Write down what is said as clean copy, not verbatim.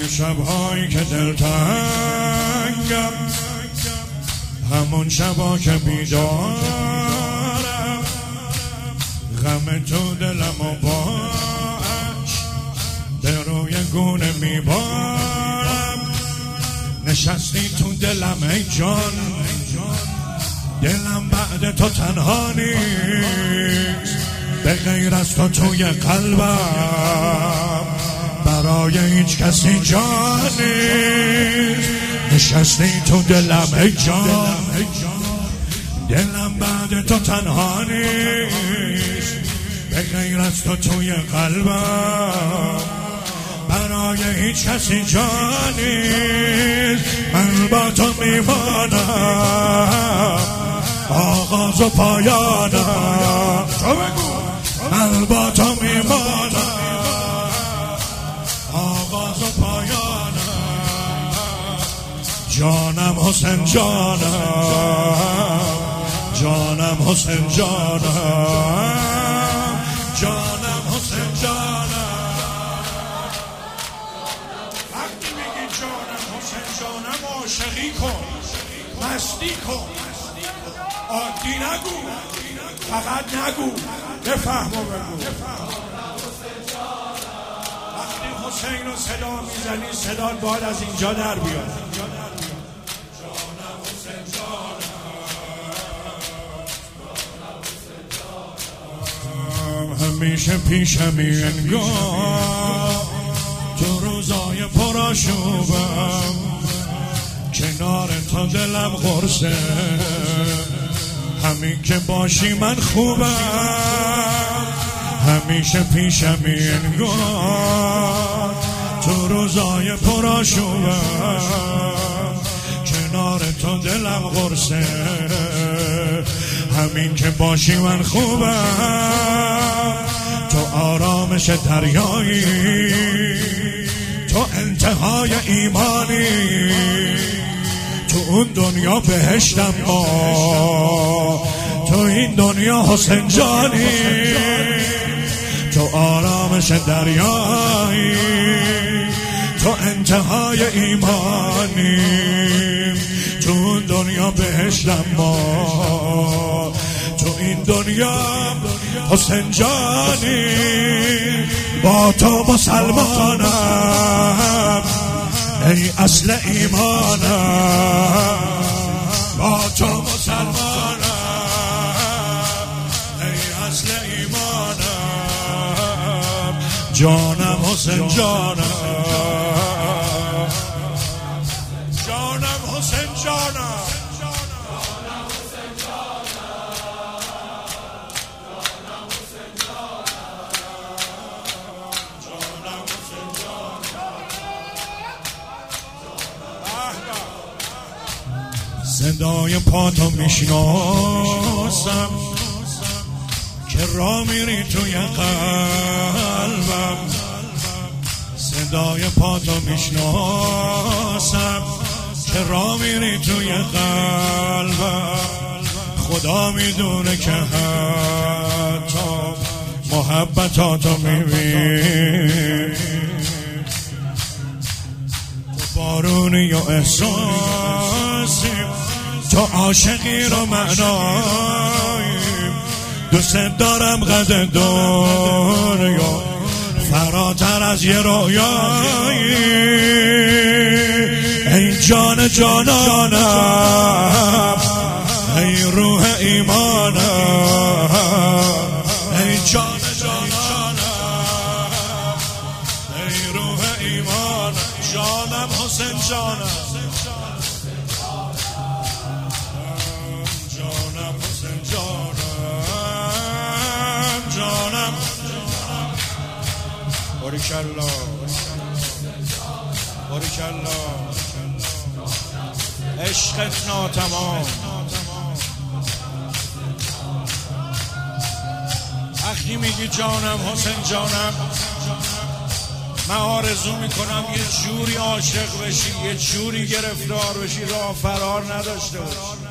شب‌هایی که دلتنگم، همون شبا که بیدارم، غم تو دلم و باش به روی گونه میبارم. نشستی تو دلم ای جان، دلم بعد تو تنها نیست، به غیر از تو توی قلبم برای هیچ کسی جا نیست. نشستی تو دلم ای جان، دلم بعد تو تنها نیست، به غیر از تو توی قلبم برای هیچ کسی جا نیست. من با تو میمانم آغاز و پایانم، من با تو میمانم آغاز و پایانم. جانم حسین جانم، جانم حسین جانم، جانم حسین جانم. وقتی میگی جانم حسین جانم عاشقی کن، مستی کن، عادی نگو، فقط نگو، بفهم و بگو. وقتی حسین رو صدا میزنی صدات باید از اینجا در بیاد. جانم حسین جانم، همیشه پیشمی انگار تو روزای پرآشوبم، کنار تا دلم قرصه، همین که باشی من خوبم. همیشه پیشمی انگار تو روزای پرآشوبم، کنار تو دلم قرصه، همین که باشی من خوبم. تو آرامش دریایی، تو انتهای ایمانی، تو اون دنیا بهشتم با، تو این دنیا حسین جانی. تو آرامش دریایی، تو انتهای ایمانی، تو اون دنیا بهشتم با، تو این دنیا حسین جانی. با تو مسلمانم ای اصل ایمانم، با تو مسلمانم ای اصل ایمانم. جانم حسین جانم، جانم حسین جانم، صدای پاتو میشناسم که راه میری توی قلبم، صدای پاتو میشناسم که راه میری توی قلبم. خدا میدونه که حتی محبتاتو میبینی، تو بارونی و احساسی، تو عاشقی رو معنایی. دوست دارم قد دنیا فراتر از یه رویایی. ای جان جانانم، ای روح ایمانم، ای جان جانانم، ای روح ایمانم. جانم حسین جانم، جانم حسین جانم، جانم. باریکالله، باریکالله، عشقت ناتمام. وقتی میگی جانم حسین جانم، من آرزو میکنم یه جوری عاشق بشی، یه جوری گرفتار بشی راه فرار نداشته باشی.